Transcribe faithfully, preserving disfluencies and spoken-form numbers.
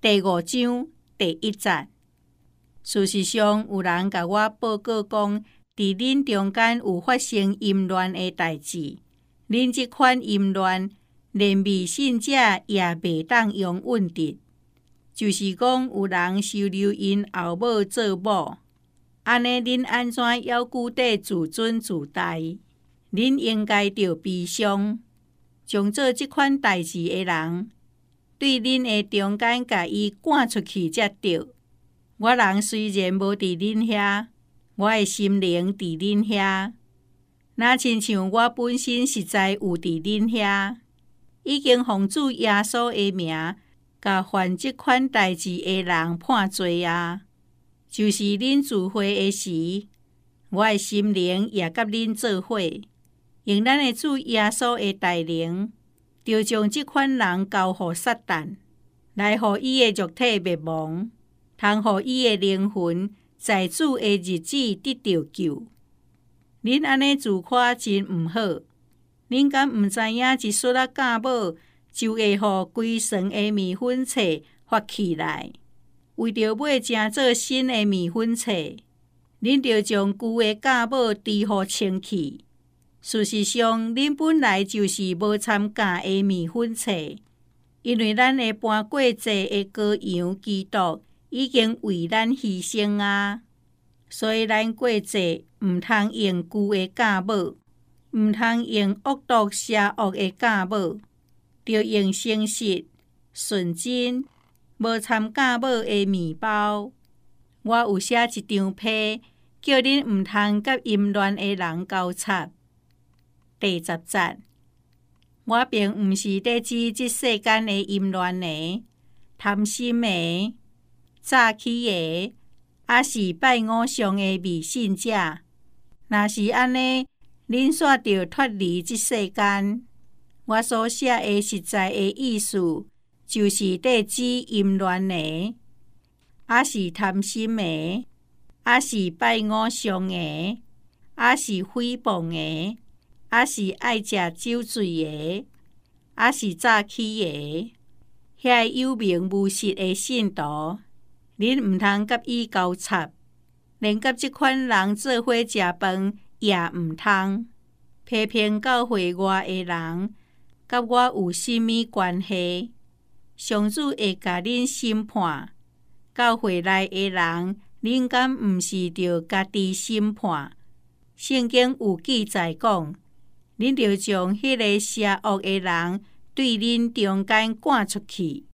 第五章第一節。事實上，有人甲我報告講，佇恁中間有發生淫亂的代志。恁這款淫亂，連未信者也袂當用穩得，就是講有人收留因後母做某，安尼恁安怎猶顧得自尊自大？恁應該着悲傷，將做這款代志的人，對恁的中間甲伊趕出去才對。我人雖然無佇恁遐，我的心靈佇恁遐，若親像我本身實在有佇恁遐，已經奉主耶穌的名，甲犯這款代志的人判罪啊！就是恁聚會的時，我的心靈也甲恁做伙，用咱的主耶穌的帶領，就將這款人交予撒旦，來予伊的肉體滅亡。通予伊的靈魂在主的日子得到救。恁安尼自誇真毋好，恁敢毋知影一撮仔假某就會予規床的麵粉冊發起來，為着要成做新的麵粉冊，恁就將舊的假某除予清氣。事實上，恁本來就是無參假的麵粉冊，因為咱的搬過節的羔羊基督已經為咱犧牲啊，所以咱過節毋通用舊的假某，毋通用惡毒邪惡的假某，著用誠實、純真、無參假某的麵包。我有寫一張批，叫恁毋通甲淫亂的人交叉。第十節，我並毋是在指這世間的淫亂的、貪心的、詐欺的，還是拜偶像的迷信者。若是安尼，恁煞着脫離這世間。我所寫的實在的意思，就是在指淫亂的，還是貪心的，還是拜偶像的，還是誹謗的，還是愛食酒醉的，還是詐欺的，遐有名無實的信徒。恁毋通甲伊交叉，連甲這款人做伙食飯也毋通。批評教會外的人，甲我有甚物關係？上主會甲恁審判。教會內的人，恁敢毋是着家己審判？聖經有記載講，恁着將迄個邪惡的人對恁中間趕出去。